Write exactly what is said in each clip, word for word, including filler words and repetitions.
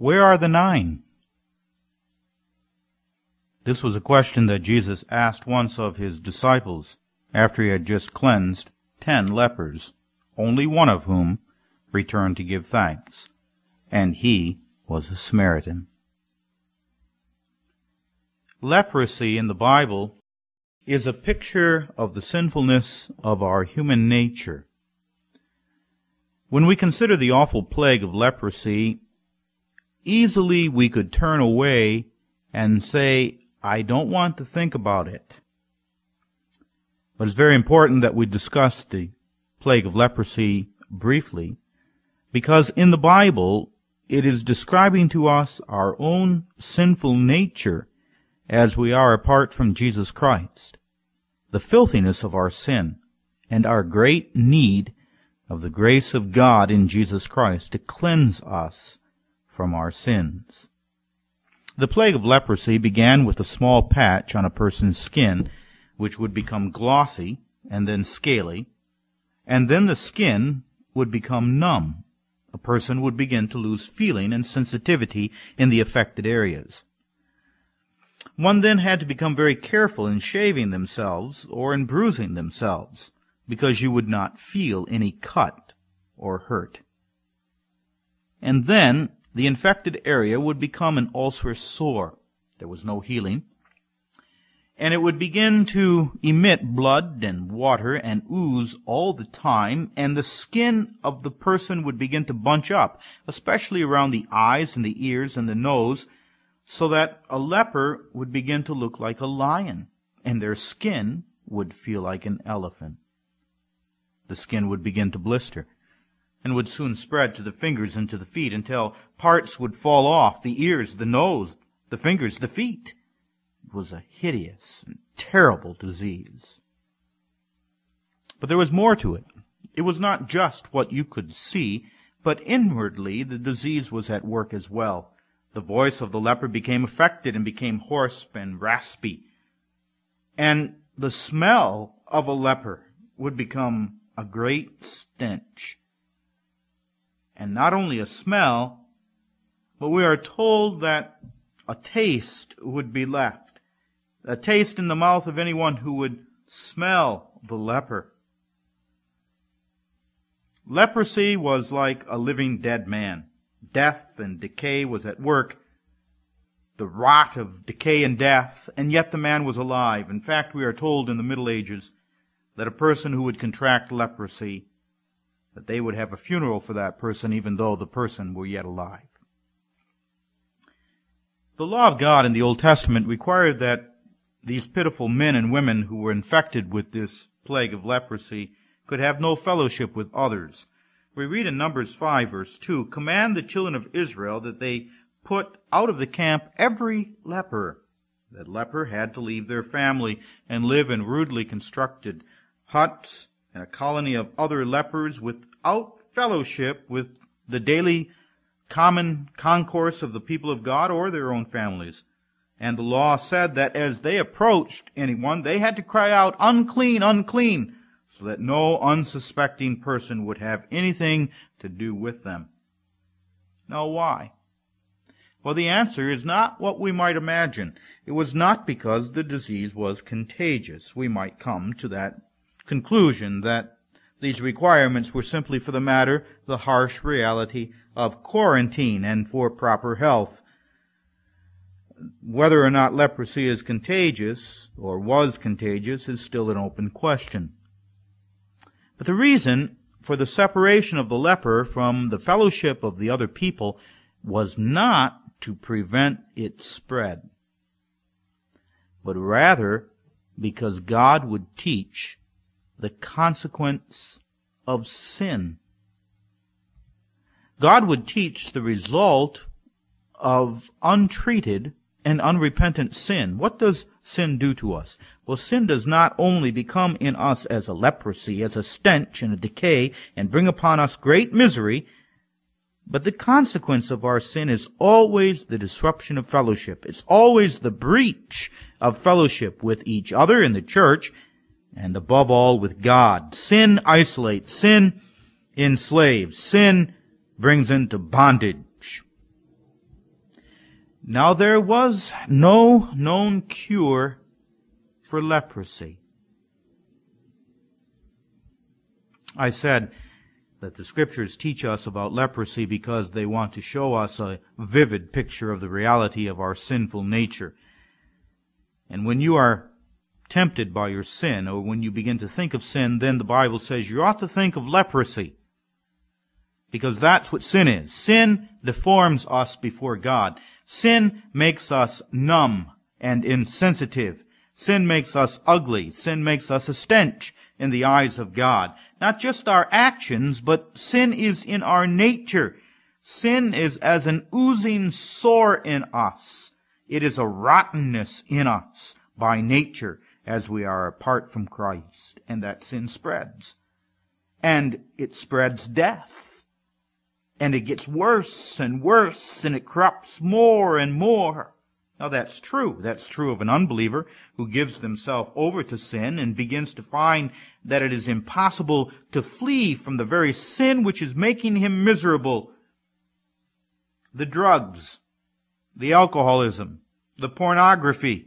Where are the nine? This was a question that Jesus asked once of his disciples after he had just cleansed ten lepers, only one of whom returned to give thanks, and he was a Samaritan. Leprosy in the Bible is a picture of the sinfulness of our human nature. When we consider the awful plague of leprosy, easily we could turn away and say, I don't want to think about it. But it's very important that we discuss the plague of leprosy briefly, because in the Bible it is describing to us our own sinful nature as we are apart from Jesus Christ, the filthiness of our sin, and our great need of the grace of God in Jesus Christ to cleanse us from our sins. The plague of leprosy began with a small patch on a person's skin, which would become glossy and then scaly, and then the skin would become numb. A person would begin to lose feeling and sensitivity in the affected areas. One then had to become very careful in shaving themselves or in bruising themselves, because you would not feel any cut or hurt. And then the infected area would become an ulcerous sore. There was no healing. And it would begin to emit blood and water and ooze all the time, and the skin of the person would begin to bunch up, especially around the eyes and the ears and the nose, so that a leper would begin to look like a lion, and their skin would feel like an elephant. The skin would begin to blister, and would soon spread to the fingers and to the feet until parts would fall off, the ears, the nose, the fingers, the feet. It was a hideous and terrible disease. But there was more to it. It was not just what you could see, but inwardly the disease was at work as well. The voice of the leper became affected and became hoarse and raspy. And the smell of a leper would become a great stench. And not only a smell, but we are told that a taste would be left. A taste in the mouth of anyone who would smell the leper. Leprosy was like a living dead man. Death and decay was at work, the rot of decay and death, and yet the man was alive. In fact, we are told in the Middle Ages that a person who would contract leprosy, that they would have a funeral for that person even though the person were yet alive. The law of God in the Old Testament required that these pitiful men and women who were infected with this plague of leprosy could have no fellowship with others. We read in Numbers five, verse two, "Command the children of Israel that they put out of the camp every leper." That leper had to leave their family and live in rudely constructed huts and a colony of other lepers without fellowship with the daily common concourse of the people of God or their own families. And the law said that as they approached anyone, they had to cry out, "Unclean, unclean," so that no unsuspecting person would have anything to do with them. Now, why? Well, the answer is not what we might imagine. It was not because the disease was contagious. We might come to that conclusion that these requirements were simply for the matter, the harsh reality of quarantine and for proper health. Whether or not leprosy is contagious, or was contagious, is still an open question. But the reason for the separation of the leper from the fellowship of the other people was not to prevent its spread, but rather because God would teach the consequence of sin. God would teach the result of untreated and unrepentant sin. What does sin do to us? Well, sin does not only become in us as a leprosy, as a stench and a decay, and bring upon us great misery, but the consequence of our sin is always the disruption of fellowship. It's always the breach of fellowship with each other in the church, and above all with God. Sin isolates. Sin enslaves. Sin brings into bondage. Now there was no known cure for leprosy. I said that the Scriptures teach us about leprosy because they want to show us a vivid picture of the reality of our sinful nature. And when you are tempted by your sin, or when you begin to think of sin, then the Bible says you ought to think of leprosy. Because that's what sin is. Sin deforms us before God. Sin makes us numb and insensitive. Sin makes us ugly. Sin makes us a stench in the eyes of God. Not just our actions, but sin is in our nature. Sin is as an oozing sore in us. It is a rottenness in us by nature as we are apart from Christ. And that sin spreads. And it spreads death. And it gets worse and worse, and it corrupts more and more. Now that's true. That's true of an unbeliever who gives themselves over to sin and begins to find that it is impossible to flee from the very sin which is making him miserable. The drugs, the alcoholism, the pornography.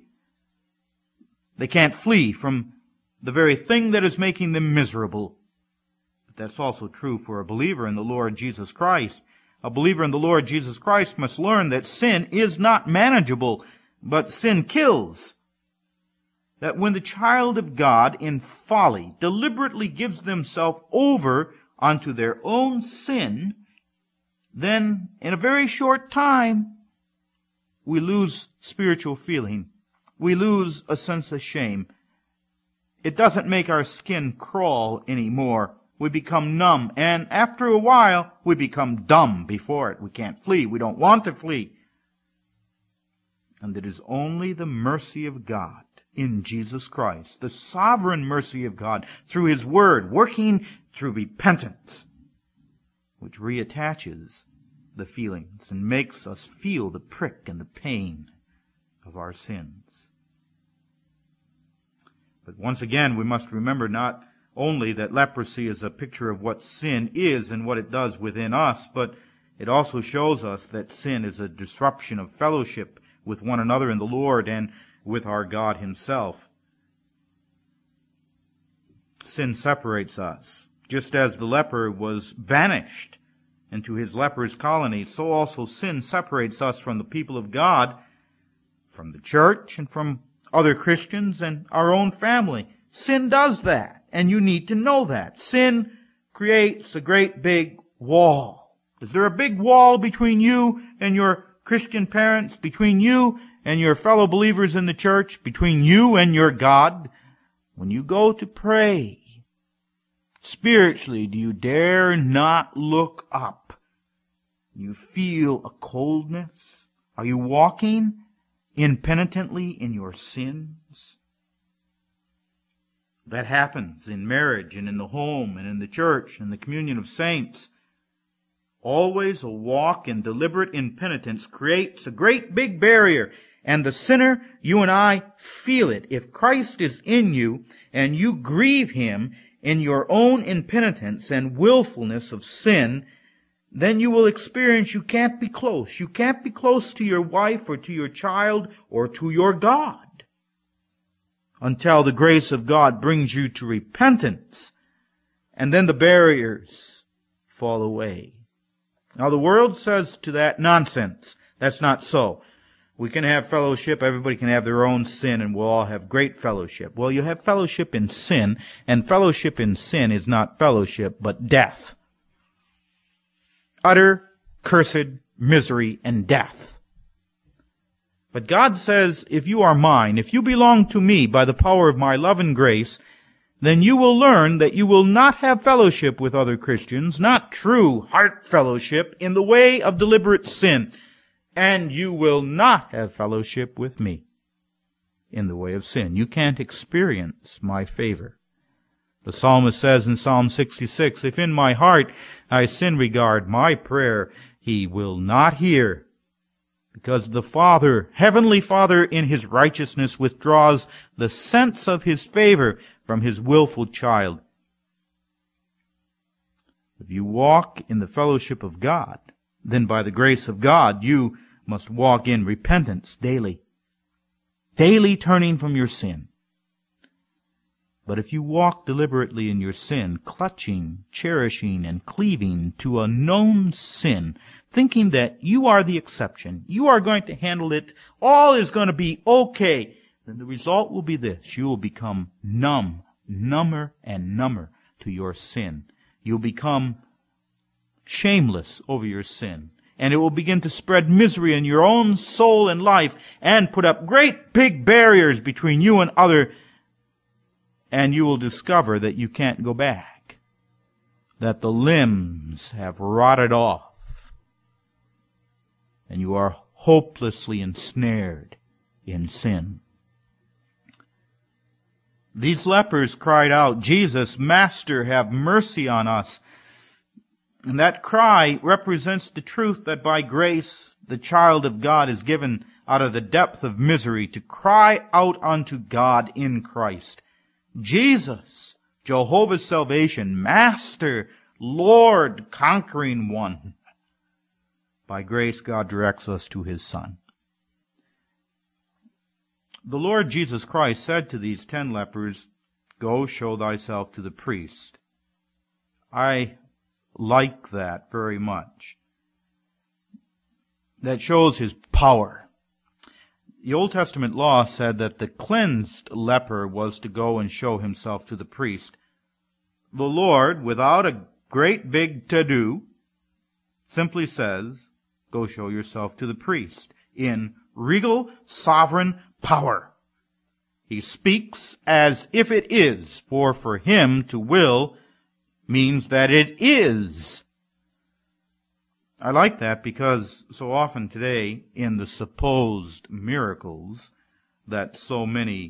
They can't flee from the very thing that is making them miserable. But that's also true for a believer in the Lord Jesus Christ. A believer in the Lord Jesus Christ must learn that sin is not manageable, but sin kills. That when the child of God in folly deliberately gives themselves over unto their own sin, then in a very short time we lose spiritual feeling. We lose a sense of shame. It doesn't make our skin crawl anymore. We become numb, and after a while, we become dumb before it. We can't flee. We don't want to flee. And it is only the mercy of God in Jesus Christ, the sovereign mercy of God through His Word, working through repentance, which reattaches the feelings and makes us feel the prick and the pain of our sins. But once again, we must remember not only that leprosy is a picture of what sin is and what it does within us, but it also shows us that sin is a disruption of fellowship with one another in the Lord and with our God Himself. Sin separates us. Just as the leper was banished into his leper's colony, so also sin separates us from the people of God, from the church, and from other Christians and our own family. Sin does that. And you need to know that. Sin creates a great big wall. Is there a big wall between you and your Christian parents, between you and your fellow believers in the church, between you and your God? When you go to pray, spiritually, do you dare not look up? You feel a coldness? Are you walking impenitently in your sins? That happens in marriage and in the home and in the church and the communion of saints. Always a walk in deliberate impenitence creates a great big barrier. And the sinner, you and I, feel it. If Christ is in you and you grieve Him in your own impenitence and willfulness of sin, then you will experience you can't be close. You can't be close to your wife or to your child or to your God until the grace of God brings you to repentance. And then the barriers fall away. Now the world says to that, nonsense. That's not so. We can have fellowship, everybody can have their own sin, and we'll all have great fellowship. Well, you have fellowship in sin, and fellowship in sin is not fellowship, but death. Utter, cursed misery and death. But God says, if you are mine, if you belong to me by the power of my love and grace, then you will learn that you will not have fellowship with other Christians, not true heart fellowship in the way of deliberate sin. And you will not have fellowship with me in the way of sin. You can't experience my favor. The psalmist says in Psalm sixty-six, if in my heart I sin regard my prayer, He will not hear. Because the Father, Heavenly Father, in His righteousness withdraws the sense of His favor from His willful child. If you walk in the fellowship of God, then by the grace of God, you must walk in repentance daily. Daily turning from your sin. But if you walk deliberately in your sin, clutching, cherishing, and cleaving to a known sin, thinking that you are the exception, you are going to handle it, all is going to be okay, then the result will be this. You will become numb, number and number to your sin. You'll become shameless over your sin. And it will begin to spread misery in your own soul and life and put up great big barriers between you and other. And you will discover that you can't go back. That the limbs have rotted off. And you are hopelessly ensnared in sin. These lepers cried out, "Jesus, Master, have mercy on us." And that cry represents the truth that by grace the child of God is given out of the depth of misery to cry out unto God in Christ. Jesus, Jehovah's salvation, Master, Lord, conquering one. By grace God directs us to His Son. The Lord Jesus Christ said to these ten lepers, "Go show thyself to the priest." I like that very much. That shows His power. The Old Testament law said that the cleansed leper was to go and show himself to the priest. The Lord, without a great big to-do, simply says, "Go show yourself to the priest," in regal, sovereign power. He speaks as if it is, for for Him to will means that it is. I like that because so often today, in the supposed miracles that so many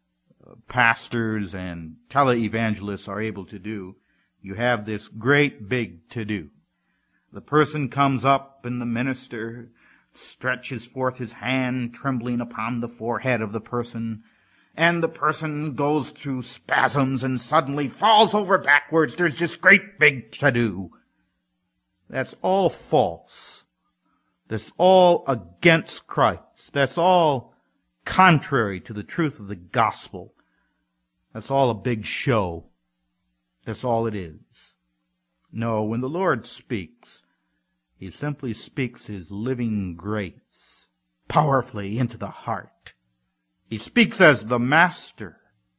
pastors and televangelists are able to do, you have this great big to-do. The person comes up and the minister stretches forth his hand, trembling upon the forehead of the person, and the person goes through spasms and suddenly falls over backwards. There's this great big to-do. That's all false. That's all against Christ. That's all contrary to the truth of the gospel. That's all a big show. That's all it is. No, when the Lord speaks, He simply speaks His living grace powerfully into the heart. He speaks as the Master.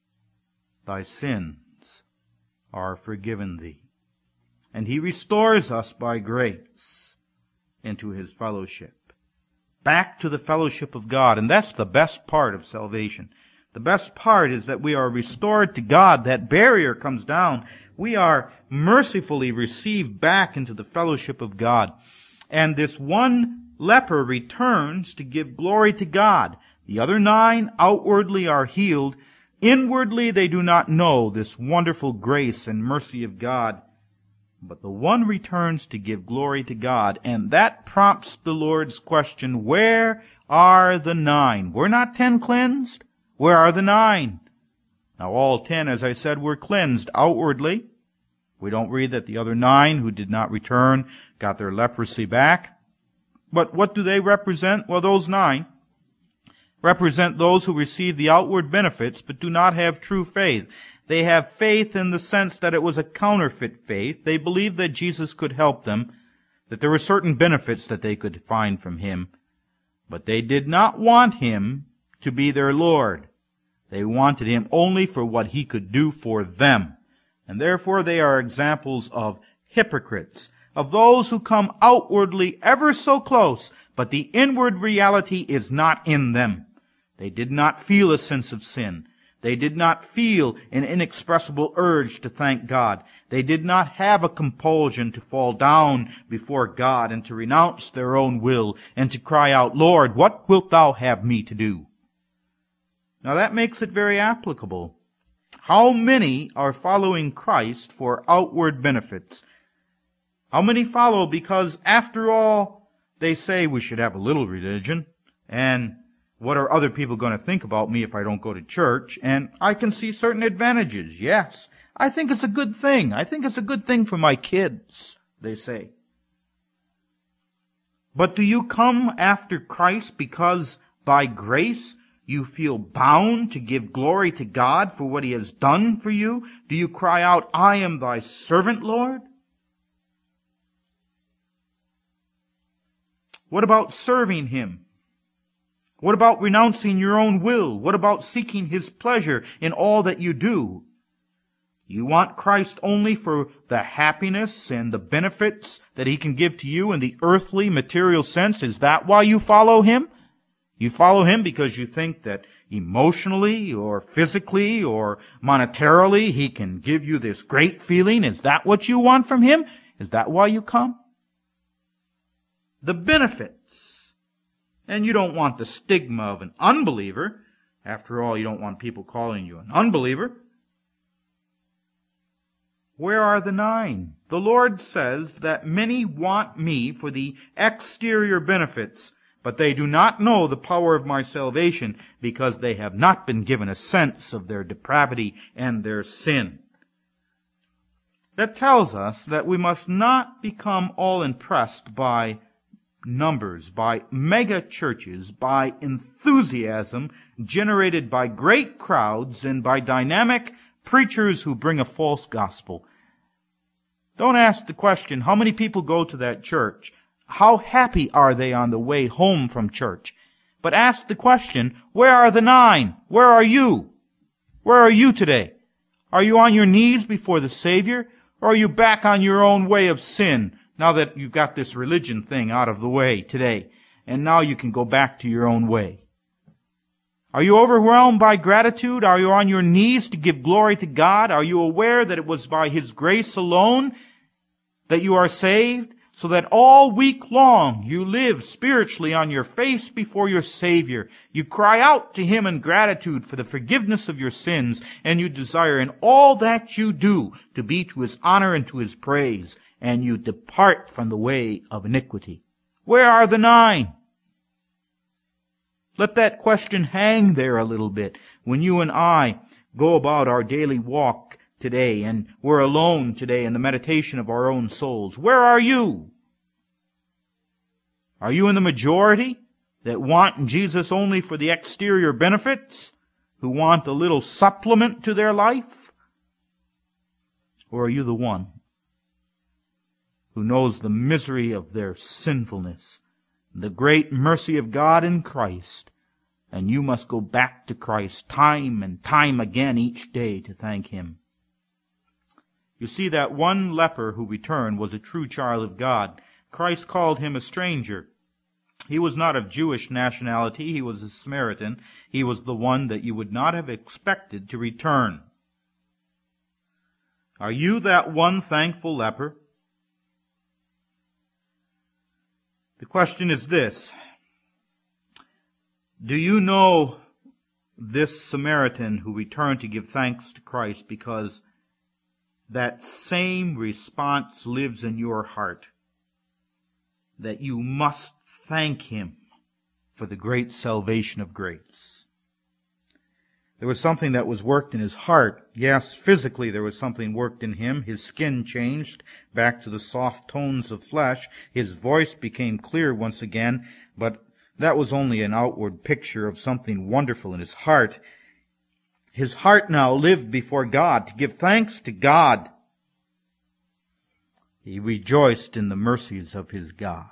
Thy sins are forgiven thee. And He restores us by grace into His fellowship. Back to the fellowship of God. And that's the best part of salvation. The best part is that we are restored to God. That barrier comes down. We are mercifully received back into the fellowship of God. And this one leper returns to give glory to God. The other nine outwardly are healed. Inwardly they do not know this wonderful grace and mercy of God. But the one returns to give glory to God. And that prompts the Lord's question, where are the nine? Were not ten cleansed? Where are the nine? Now all ten, as I said, were cleansed outwardly. We don't read that the other nine who did not return got their leprosy back. But what do they represent? Well, those nine represent those who receive the outward benefits but do not have true faith. They have faith in the sense that it was a counterfeit faith. They believed that Jesus could help them, that there were certain benefits that they could find from Him. But they did not want Him to be their Lord. They wanted Him only for what He could do for them. And therefore they are examples of hypocrites, of those who come outwardly ever so close, but the inward reality is not in them. They did not feel a sense of sin. They did not feel an inexpressible urge to thank God. They did not have a compulsion to fall down before God and to renounce their own will and to cry out, "Lord, what wilt thou have me to do?" Now that makes it very applicable. How many are following Christ for outward benefits? How many follow because, after all, they say we should have a little religion, and what are other people going to think about me if I don't go to church? And I can see certain advantages. Yes, I think it's a good thing. I think it's a good thing for my kids, they say. But do you come after Christ because by grace you feel bound to give glory to God for what He has done for you? Do you cry out, I am thy servant, Lord? What about serving Him? What about renouncing your own will? What about seeking His pleasure in all that you do? You want Christ only for the happiness and the benefits that He can give to you in the earthly, material sense? Is that why you follow Him? You follow Him because you think that emotionally or physically or monetarily He can give you this great feeling? Is that what you want from Him? Is that why you come? The benefits. And you don't want the stigma of an unbeliever. After all, you don't want people calling you an unbeliever. Where are the nine? The Lord says that many want me for the exterior benefits, but they do not know the power of my salvation because they have not been given a sense of their depravity and their sin. That tells us that we must not become all impressed by numbers, by mega churches, by enthusiasm generated by great crowds and by dynamic preachers who bring a false gospel. Don't ask the question, how many people go to that church? How happy are they on the way home from church? But ask the question, where are the nine? Where are you? Where are you today? Are you on your knees before the Savior? Or are you back on your own way of sin now that you've got this religion thing out of the way today? And now you can go back to your own way. Are you overwhelmed by gratitude? Are you on your knees to give glory to God? Are you aware that it was by His grace alone that you are saved? So that all week long you live spiritually on your face before your Savior. You cry out to Him in gratitude for the forgiveness of your sins, and you desire in all that you do to be to His honor and to His praise, and you depart from the way of iniquity. Where are the nine? Let that question hang there a little bit when you and I go about our daily walk today and we're alone today in the meditation of our own souls. Where are you? Are you in the majority that want Jesus only for the exterior benefits, who want a little supplement to their life? Or are you the one who knows the misery of their sinfulness, the great mercy of God in Christ, and you must go back to Christ time and time again each day to thank Him? You see, that one leper who returned was a true child of God. Christ called him a stranger. He was not of Jewish nationality. He was a Samaritan. He was the one that you would not have expected to return. Are you that one thankful leper? The question is this: do you know this Samaritan who returned to give thanks to Christ because that same response lives in your heart, that you must thank Him for the great salvation of grace? There was something that was worked in his heart. Yes, physically there was something worked in him. His skin changed back to the soft tones of flesh. His voice became clear once again, but that was only an outward picture of something wonderful in his heart. His heart now lived before God to give thanks to God. He rejoiced in the mercies of his God.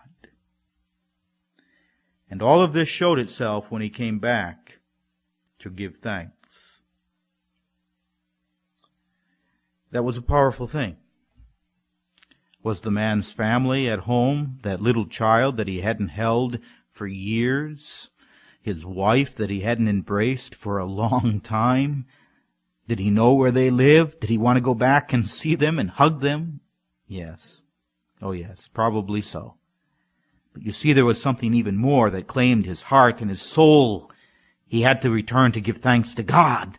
And all of this showed itself when he came back to give thanks. That was a powerful thing. Was the man's family at home, that little child that he hadn't held for years, his wife that he hadn't embraced for a long time? Did he know where they lived? Did he want to go back and see them and hug them? Yes. Oh yes, probably so. But you see, there was something even more that claimed his heart and his soul. He had to return to give thanks to God.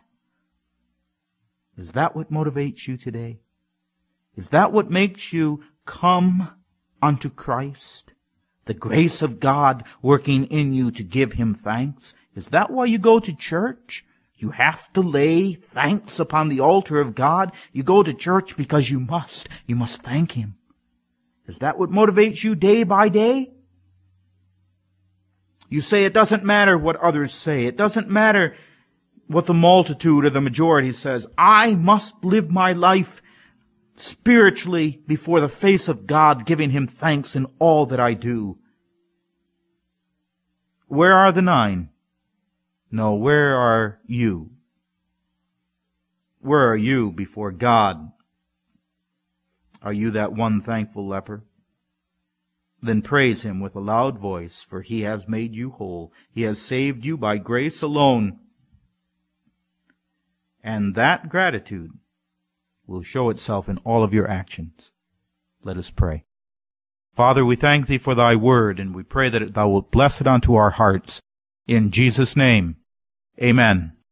Is that what motivates you today? Is that what makes you come unto Christ? The grace of God working in you to give Him thanks? Is that why you go to church? You have to lay thanks upon the altar of God. You go to church because you must. You must thank Him. Is that what motivates you day by day? You say it doesn't matter what others say. It doesn't matter what the multitude or the majority says. I must live my life spiritually before the face of God, giving Him thanks in all that I do. Where are the nine? No, where are you? Where are you before God? Are you that one thankful leper? Then praise Him with a loud voice, for He has made you whole. He has saved you by grace alone. And that gratitude will show itself in all of your actions. Let us pray. Father, we thank Thee for Thy word, and we pray that Thou wilt bless it unto our hearts. In Jesus' name, amen.